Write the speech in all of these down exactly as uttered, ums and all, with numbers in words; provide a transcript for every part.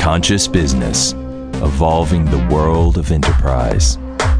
Conscious Business, evolving the world of enterprise.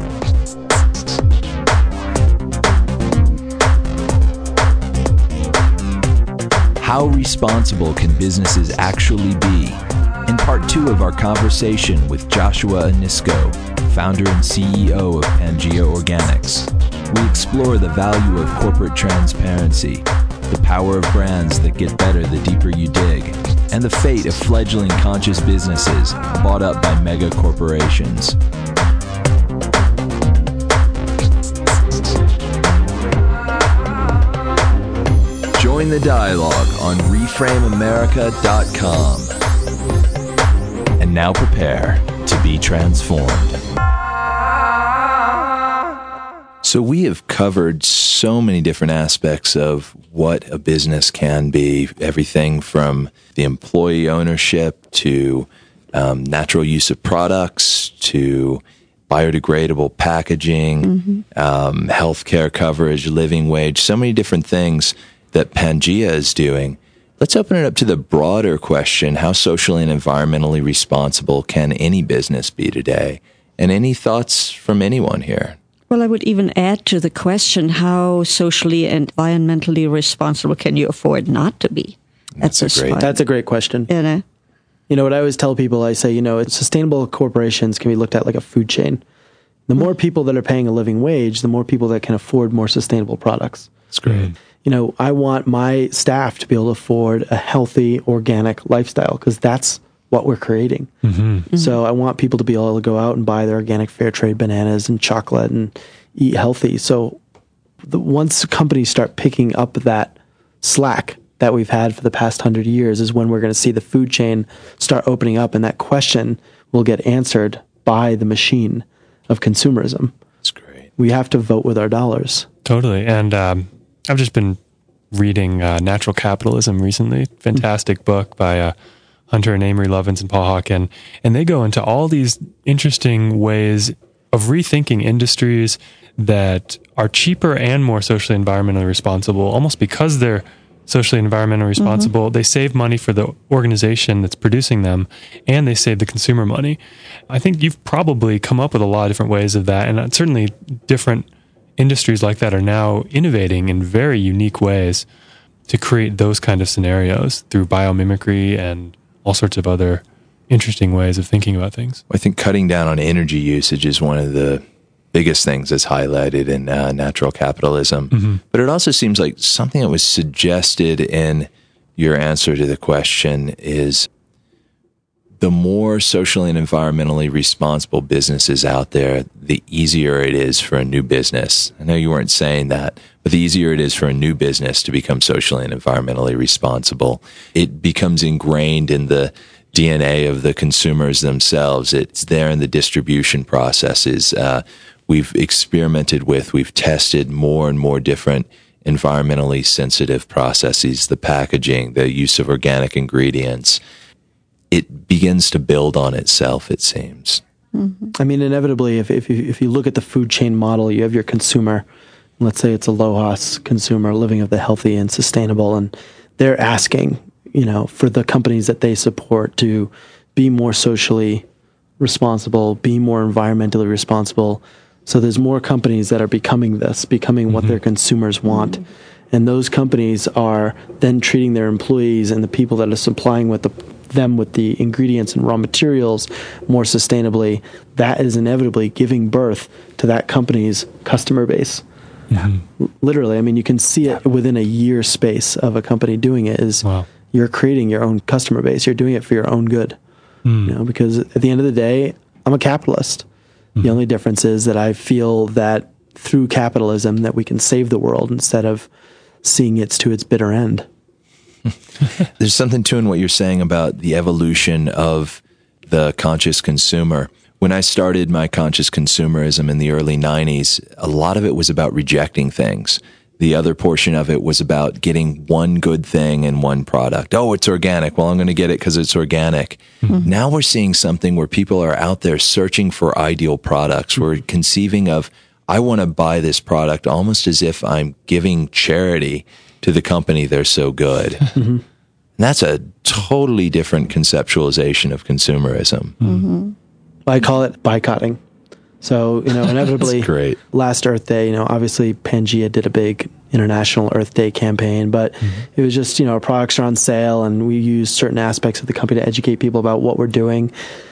How responsible can businesses actually be? In part two of our conversation with Joshua Anisko, founder and C E O of Pangea Organics, we explore the value of corporate transparency, the power of brands that get better the deeper you dig, and the fate of fledgling conscious businesses bought up by mega corporations. Join the dialogue on reframe america dot com. And now prepare to be transformed. So we have covered so many different aspects of what a business can be, everything from the employee ownership to um, natural use of products to biodegradable packaging, mm-hmm. um, healthcare coverage, living wage, so many different things that Pangea is doing. Let's open it up to the broader question: how socially and environmentally responsible can any business be today? And any thoughts from anyone here? Well, I would even add to the question, how socially and environmentally responsible can you afford not to be? That's a great, that's a great question. You know? You know, what I always tell people, I say, you know, sustainable corporations can be looked at like a food chain. The more people that are paying a living wage, the more people that can afford more sustainable products. That's great. You know, I want my staff to be able to afford a healthy, organic lifestyle because that's what we're creating. Mm-hmm. Mm-hmm. So I want people to be able to go out and buy their organic fair trade bananas and chocolate and eat healthy. So the, once companies start picking up that slack that we've had for the past hundred years is when we're going to see the food chain start opening up, and that question will get answered by the machine of consumerism. That's great. We have to vote with our dollars. Totally. And um, I've just been reading uh, Natural Capitalism recently. Fantastic mm-hmm. book by uh, Hunter and Amory Lovins and Paul Hawken. And they go into all these interesting ways of rethinking industries that are cheaper and more socially environmentally responsible, almost because they're socially and environmentally responsible. Mm-hmm. They save money for the organization that's producing them, and they save the consumer money. I think you've probably come up with a lot of different ways of that, and certainly different industries like that are now innovating in very unique ways to create those kind of scenarios through biomimicry and all sorts of other interesting ways of thinking about things. I think cutting down on energy usage is one of the biggest things that's highlighted in uh, Natural Capitalism. Mm-hmm. But it also seems like something that was suggested in your answer to the question is the more socially and environmentally responsible businesses out there, the easier it is for a new business. I know you weren't saying that, but the easier it is for a new business to become socially and environmentally responsible. It becomes ingrained in the D N A of the consumers themselves. It's there in the distribution processes. Uh, we've experimented with, we've tested more and more different environmentally sensitive processes, the packaging, the use of organic ingredients. It begins to build on itself, it seems. Mm-hmm. I mean, inevitably, if, if, you, if you look at the food chain model, you have your consumer. Let's say it's a low-cost consumer living of the healthy and sustainable, and they're asking, you know, for the companies that they support to be more socially responsible, be more environmentally responsible. So there's more companies that are becoming this, becoming mm-hmm. what their consumers want. Mm-hmm. And those companies are then treating their employees and the people that are supplying with the, them with the ingredients and raw materials more sustainably. That is inevitably giving birth to that company's customer base. Mm-hmm. Literally, I mean, you can see it within a year space of a company doing it is wow. You're creating your own customer base. You're doing it for your own good. Mm. You know, because at the end of the day, I'm a capitalist. Mm. The only difference is that I feel that through capitalism that we can save the world instead of seeing it to its bitter end. There's something to in what you're saying about the evolution of the conscious consumer. When I started my conscious consumerism in the early nineties, a lot of it was about rejecting things. The other portion of it was about getting one good thing in one product. Oh, it's organic. Well, I'm going to get it because it's organic. Mm-hmm. Now we're seeing something where people are out there searching for ideal products. Mm-hmm. We're conceiving of, I want to buy this product almost as if I'm giving charity to the company. They're so good. Mm-hmm. And that's a totally different conceptualization of consumerism. Mm-hmm. I call it boycotting. So, you know, inevitably, great. Last Earth Day, you know, obviously Pangea did a big International Earth Day campaign, but mm-hmm. it was just, you know, our products are on sale and we use certain aspects of the company to educate people about what we're doing.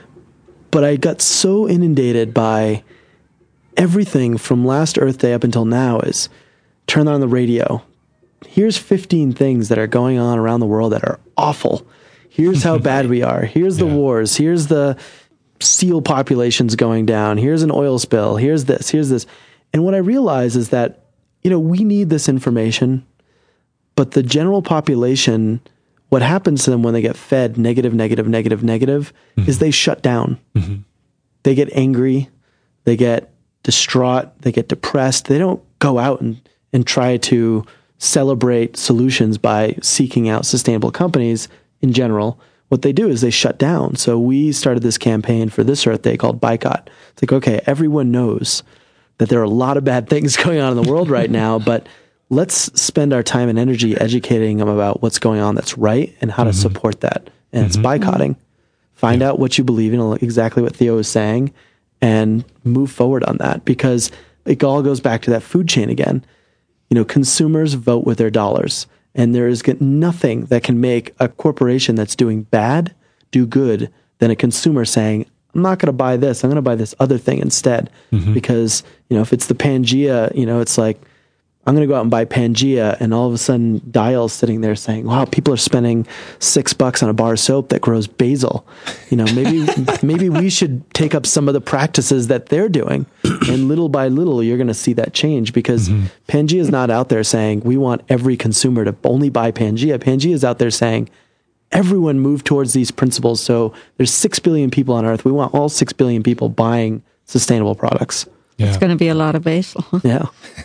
But I got so inundated by everything from last Earth Day up until now is turn on the radio. Here's fifteen things that are going on around the world that are awful. Here's how bad we are. Here's the yeah. wars. Here's the seal populations going down. Here's an oil spill. Here's this. Here's this. And what I realize is that, you know, we need this information, but the general population, what happens to them when they get fed negative, negative, negative, negative, mm-hmm. is they shut down. Mm-hmm. They get angry. They get distraught. They get depressed. They don't go out and, and try to celebrate solutions by seeking out sustainable companies in general. What they do is they shut down. So we started this campaign for this Earth Day called Boycott. It's like, okay, everyone knows that there are a lot of bad things going on in the world right now, but let's spend our time and energy educating them about what's going on that's right and how mm-hmm. to support that. And mm-hmm. it's boycotting. Find yeah. out what you believe in, exactly what Theo is saying, and move forward on that, because it all goes back to that food chain again. You know, consumers vote with their dollars. And there is nothing that can make a corporation that's doing bad do good than a consumer saying, I'm not going to buy this. I'm going to buy this other thing instead. Mm-hmm. Because, you know, if it's the Pangea, you know, it's like, I'm going to go out and buy Pangea, and all of a sudden Dial's sitting there saying, wow, people are spending six bucks on a bar of soap that grows basil. You know, maybe maybe we should take up some of the practices that they're doing. And little by little, you're going to see that change, because mm-hmm. Pangea is not out there saying, we want every consumer to only buy Pangea. Pangea is out there saying, everyone move towards these principles. So there's six billion people on Earth. We want all six billion people buying sustainable products. Yeah. It's going to be a lot of basil. Yeah.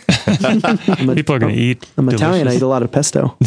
a, People are going to eat. I'm delicious. Italian. I eat a lot of pesto.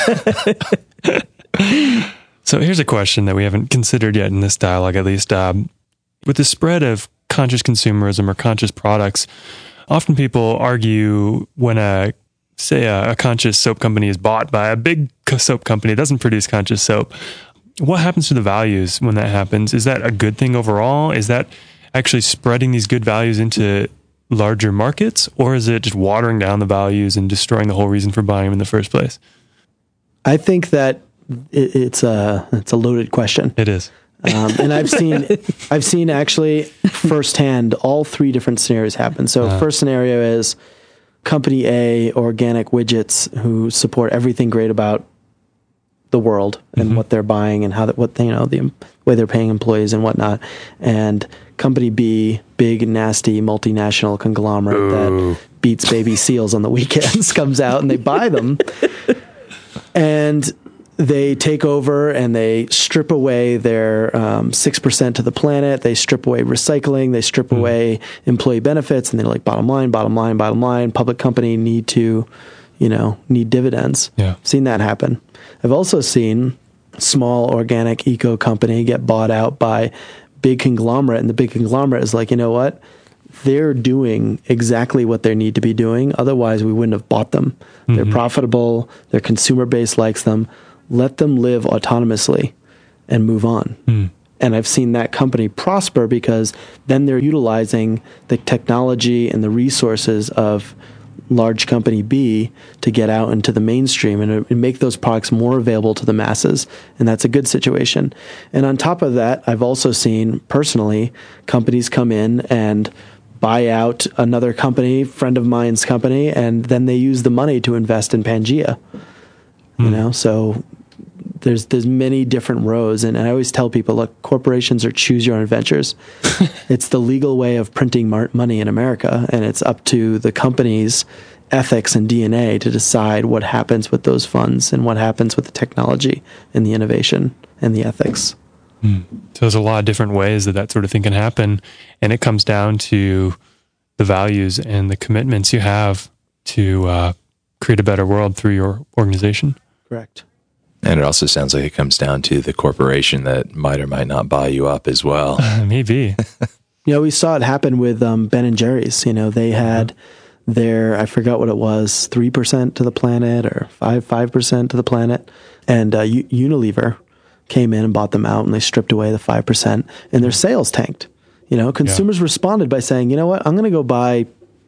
So here's a question that we haven't considered yet in this dialogue, at least. Um, with the spread of conscious consumerism or conscious products, often people argue when a, say, a, a conscious soap company is bought by a big soap company that doesn't produce conscious soap, what happens to the values when that happens? Is that a good thing overall? Is that actually spreading these good values into larger markets, or is it just watering down the values and destroying the whole reason for buying them in the first place? I think that it, it's a it's a loaded question. It is, um, and I've seen I've seen actually firsthand all three different scenarios happen. So, uh, first scenario is company A, Organic Widgets, who support everything great about the world and mm-hmm. what they're buying and how that what they, you know the way they're paying employees and whatnot, and company B, big nasty multinational conglomerate Ooh. that beats baby seals on the weekends, comes out and they buy them, and they take over and they strip away their um, six percent to the planet. They strip away recycling. They strip mm. away employee benefits, and they're like, bottom line, bottom line, bottom line. Public company need to, you know, need dividends. Yeah, seen that happen. I've also seen small organic eco company get bought out by big conglomerate, and the big conglomerate is like, you know what? They're doing exactly what they need to be doing. Otherwise, we wouldn't have bought them. Mm-hmm. They're profitable. Their consumer base likes them. Let them live autonomously and move on. Mm. And I've seen that company prosper because then they're utilizing the technology and the resources of large company B to get out into the mainstream and, and make those products more available to the masses. And that's a good situation. And on top of that, I've also seen personally companies come in and buy out another company, friend of mine's company, and then they use the money to invest in Pangea. Mm. You know, so there's there's many different rows, and I always tell people, look, corporations are choose your own adventures. It's the legal way of printing mar- money in America, and it's up to the company's ethics and D N A to decide what happens with those funds and what happens with the technology and the innovation and the ethics. Mm. So there's a lot of different ways that that sort of thing can happen, and it comes down to the values and the commitments you have to uh, create a better world through your organization. Correct. And it also sounds like it comes down to the corporation that might or might not buy you up as well. Uh, maybe. You know, we saw it happen with um, Ben and Jerry's. You know, they had their, I forgot what it was, three percent to the planet or five, five percent to the planet. and uh, U- Unilever came in and bought them out, and they stripped away the five percent, and their sales tanked. You know, consumers yeah. responded by saying, you know what, I'm going to go buy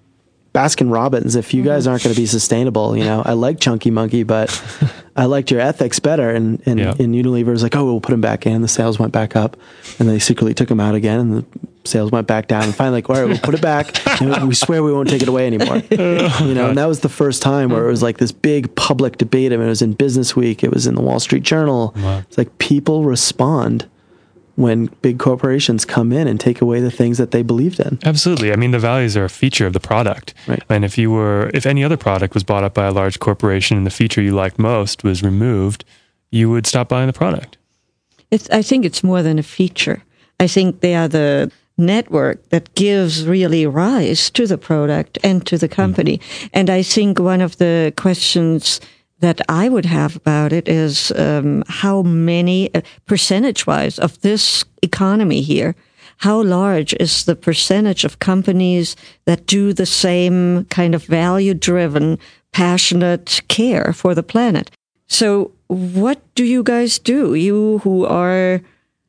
Baskin Robbins if you guys aren't going to be sustainable. You know, I like Chunky Monkey, but I liked your ethics better. And, and, yeah. and Unilever was like, oh, we'll put them back in. And the sales went back up, and they secretly took them out again, and the sales went back down. And finally, like, all right, we'll put it back, and we swear we won't take it away anymore. You know, and that was the first time where it was like this big public debate. I mean, it was in Business Week, it was in the Wall Street Journal. Wow. It's like people respond when big corporations come in and take away the things that they believed in. Absolutely. I mean, the values are a feature of the product. Right. And if you were, if any other product was bought up by a large corporation and the feature you liked most was removed, you would stop buying the product. It's, I think it's more than a feature. I think they are the network that gives really rise to the product and to the company. Mm-hmm. And I think one of the questions that I would have about it is um, how many, uh, percentage-wise, of this economy here, how large is the percentage of companies that do the same kind of value-driven, passionate care for the planet? So what do you guys do? You who are,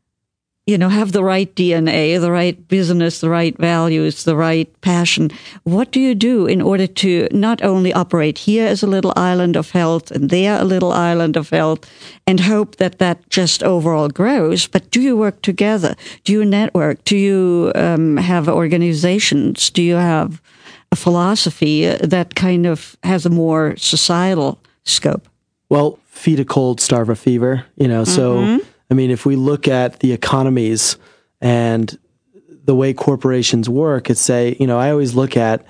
you know, have the right D N A, the right business, the right values, the right passion. What do you do in order to not only operate here as a little island of health and there a little island of health and hope that that just overall grows, but do you work together? Do you network? Do you um, have organizations? Do you have a philosophy that kind of has a more societal scope? Well, feed a cold, starve a fever, you know, so... Mm-hmm. I mean, if we look at the economies and the way corporations work, it's say, you know, I always look at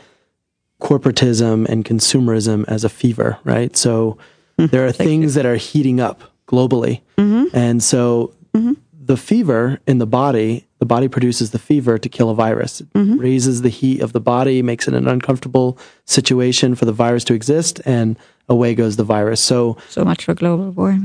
corporatism and consumerism as a fever, right? So mm-hmm. there are things that are heating up globally. Mm-hmm. And so mm-hmm. the fever in the body, the body produces the fever to kill a virus. It mm-hmm. raises the heat of the body, makes it an uncomfortable situation for the virus to exist, and away goes the virus. So so much for global warming.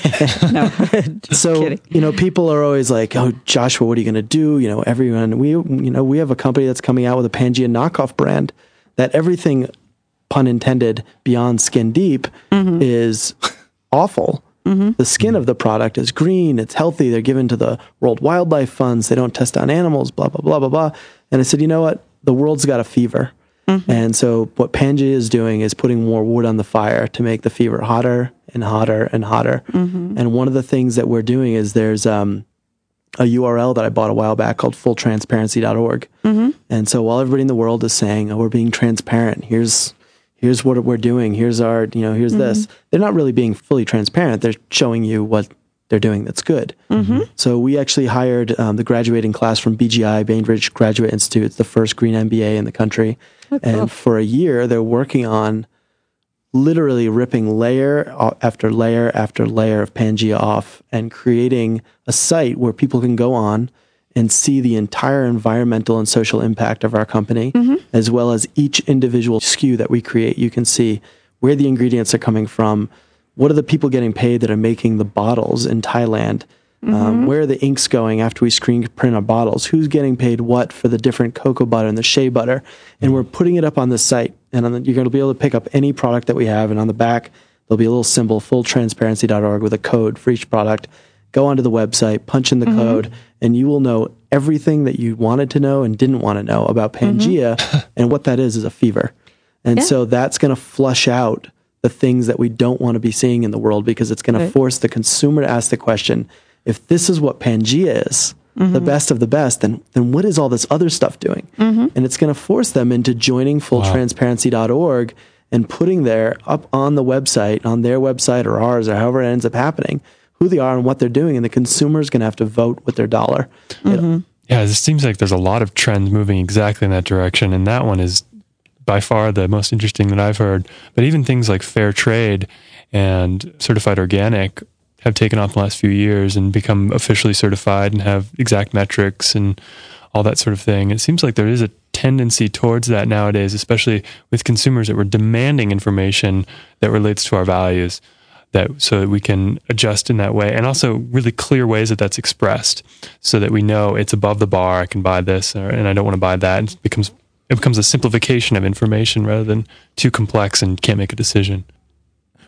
No, so kidding. You know, people are always like, "Oh, Joshua, what are you going to do?" You know, everyone. We, you know, we have a company that's coming out with a Pangea knockoff brand that everything, pun intended, beyond skin deep mm-hmm. is awful. Mm-hmm. The skin of the product is green. It's healthy. They're given to the World Wildlife Funds. They don't test on animals. Blah blah blah blah blah. And I said, you know what? The world's got a fever. Mm-hmm. And so what Pangea is doing is putting more wood on the fire to make the fever hotter and hotter and hotter. Mm-hmm. And one of the things that we're doing is there's um, a U R L that I bought a while back called full transparency dot org. Mm-hmm. And so while everybody in the world is saying, oh, we're being transparent, here's here's what we're doing, here's our, you know, here's mm-hmm. this, they're not really being fully transparent. They're showing you what they're doing that's good. Mm-hmm. So we actually hired um, the graduating class from B G I, Bainbridge Graduate Institute. It's the first green M B A in the country. Oh, cool. And for a year, they're working on literally ripping layer after layer after layer of Pangea off and creating a site where people can go on and see the entire environmental and social impact of our company, mm-hmm. as well as each individual S K U that we create. You can see where the ingredients are coming from. What are the people getting paid that are making the bottles in Thailand? Mm-hmm. Um, where are the inks going after we screen print our bottles? Who's getting paid what for the different cocoa butter and the shea butter? And we're putting it up on the site. And on the, you're going to be able to pick up any product that we have. And on the back, there'll be a little symbol, full transparency dot org, with a code for each product. Go onto the website, punch in the mm-hmm. code, and you will know everything that you wanted to know and didn't want to know about Pangea. Mm-hmm. And what that is is a fever. And yeah. so that's going to flush out the things that we don't want to be seeing in the world, because it's going right. to force the consumer to ask the question, if this is what Pangea is, mm-hmm. the best of the best, then then what is all this other stuff doing? Mm-hmm. And it's going to force them into joining full transparency dot org and putting there up on the website, on their website or ours or however it ends up happening, who they are and what they're doing. And the consumer is going to have to vote with their dollar. Mm-hmm. Yeah, it seems like there's a lot of trends moving exactly in that direction. And that one is by far the most interesting that I've heard. But even things like fair trade and certified organic have taken off the last few years and become officially certified and have exact metrics and all that sort of thing. It seems like there is a tendency towards that nowadays, especially with consumers that we're demanding information that relates to our values, that so that we can adjust in that way, and also really clear ways that that's expressed so that we know it's above the bar, I can buy this or, and I don't want to buy that. And it becomes it becomes a simplification of information rather than too complex and can't make a decision.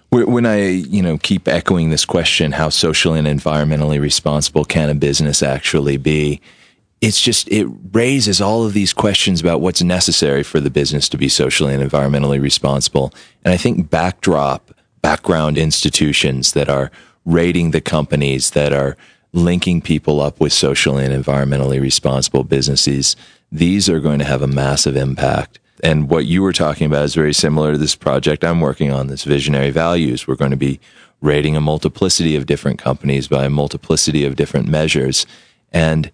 When I, you know, keep echoing this question, how socially and environmentally responsible can a business actually be? It's just, it raises all of these questions about what's necessary for the business to be socially and environmentally responsible. And I think backdrop, background institutions that are rating the companies, that are linking people up with socially and environmentally responsible businesses, these are going to have a massive impact. And what you were talking about is very similar to this project I'm working on, this Visionary Values. We're going to be rating a multiplicity of different companies by a multiplicity of different measures. And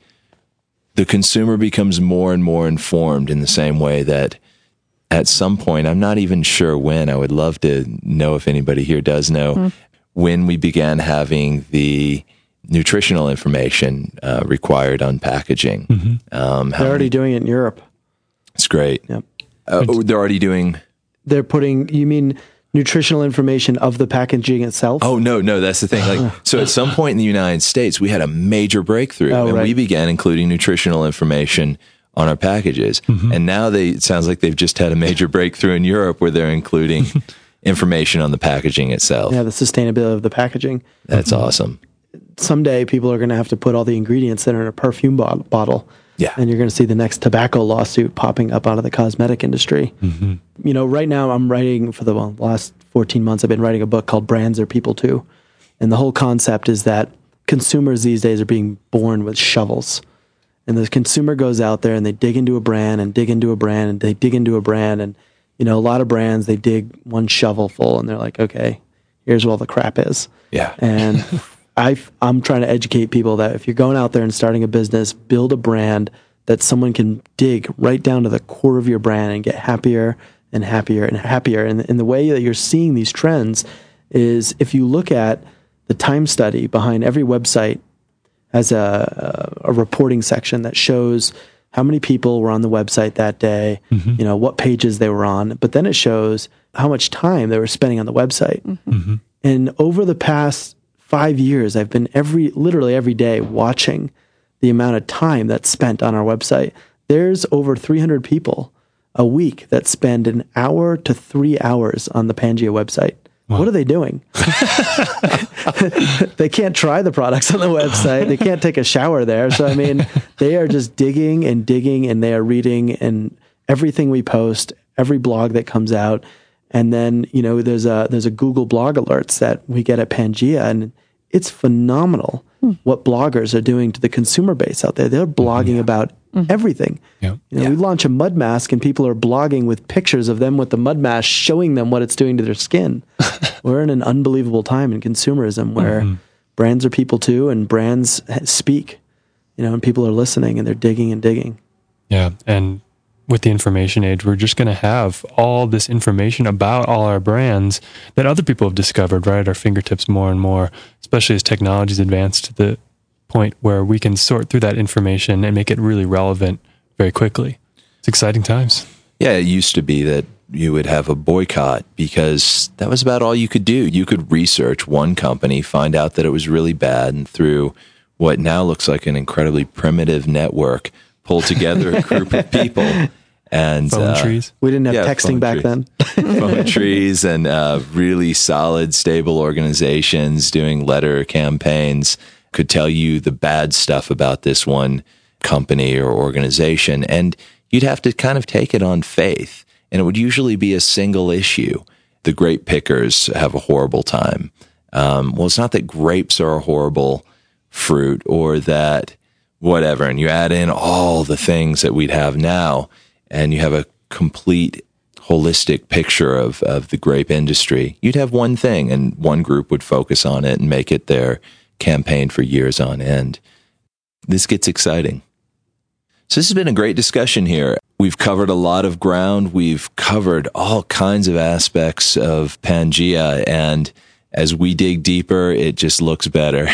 the consumer becomes more and more informed in the same way that at some point, I'm not even sure when, I would love to know if anybody here does know, mm. when we began having the nutritional information uh, required on packaging. Mm-hmm. Um, They're already many, doing it in Europe. It's great. Yep. Uh, they're already doing... They're putting, you mean nutritional information of the packaging itself? Oh, no, no, that's the thing. Like, so at some point in the United States, we had a major breakthrough, oh, and right. we began including nutritional information on our packages. Mm-hmm. And now they, it sounds like they've just had a major breakthrough in Europe where they're including information on the packaging itself. Yeah, the sustainability of the packaging. That's mm-hmm. awesome. Someday people are going to have to put all the ingredients that are in a perfume bottle. bottle. Yeah. And you're going to see the next tobacco lawsuit popping up out of the cosmetic industry. Mm-hmm. You know, right now I'm writing for the well, last fourteen months, I've been writing a book called Brands Are People Too. And the whole concept is that consumers these days are being born with shovels. And the consumer goes out there and they dig into a brand and dig into a brand and they dig into a brand. And, you know, a lot of brands, they dig one shovel full and they're like, okay, here's where all the crap is. Yeah. And I, I'm trying to educate people that if you're going out there and starting a business, build a brand that someone can dig right down to the core of your brand and get happier and happier and happier. And, and the way that you're seeing these trends is if you look at the time study behind every website has a, a, a reporting section that shows how many people were on the website that day, mm-hmm. you know, what pages they were on, but then it shows how much time they were spending on the website. Mm-hmm. And over the past five years, I've been every, literally every day watching the amount of time that's spent on our website. There's over three hundred people a week that spend an hour to three hours on the Pangea website. Wow. What are they doing? They can't try the products on the website. They can't take a shower there. So, I mean, they are just digging and digging and they are reading and everything we post, every blog that comes out. And then, you know, there's a, there's a Google blog alerts that we get at Pangea, and it's phenomenal hmm. what bloggers are doing to the consumer base out there. They're blogging yeah. about mm-hmm. everything. Yeah. You know, yeah. we launch a mud mask and people are blogging with pictures of them with the mud mask, showing them what it's doing to their skin. We're in an unbelievable time in consumerism where mm-hmm. brands are people too, and brands speak, you know, and people are listening and they're digging and digging. Yeah. And with the information age, we're just going to have all this information about all our brands that other people have discovered right at our fingertips more and more, especially as technology's advanced to the point where we can sort through that information and make it really relevant very quickly. It's exciting times. Yeah, it used to be that you would have a boycott because that was about all you could do. You could research one company, find out that it was really bad, and through what now looks like an incredibly primitive network, pull together a group of people and phone uh, trees. We didn't have yeah, texting back trees. then. Phone trees and uh, really solid, stable organizations doing letter campaigns could tell you the bad stuff about this one company or organization, and you'd have to kind of take it on faith. And it would usually be a single issue. The grape pickers have a horrible time. Um, well, it's not that grapes are a horrible fruit or that whatever, and you add in all the things that we'd have now, and you have a complete holistic picture of, of the grape industry. You'd have one thing, and one group would focus on it and make it their campaign for years on end. This gets exciting. So this has been a great discussion here. We've covered a lot of ground. We've covered all kinds of aspects of Pangea, and as we dig deeper, it just looks better.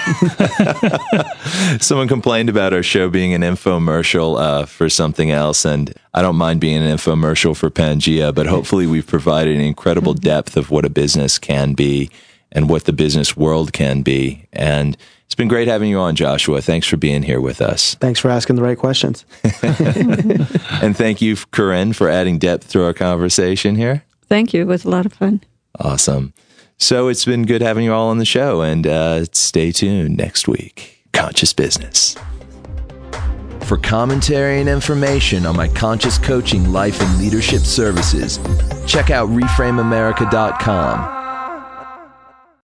Someone complained about our show being an infomercial uh, for something else, and I don't mind being an infomercial for Pangea, but hopefully we've provided an incredible depth of what a business can be and what the business world can be. And it's been great having you on, Joshua. Thanks for being here with us. Thanks for asking the right questions. And thank you, Corinne, for adding depth to our conversation here. Thank you. It was a lot of fun. Awesome. So it's been good having you all on the show, and uh, stay tuned next week. Conscious Business. For commentary and information on my conscious coaching, life, and leadership services, check out reframe america dot com.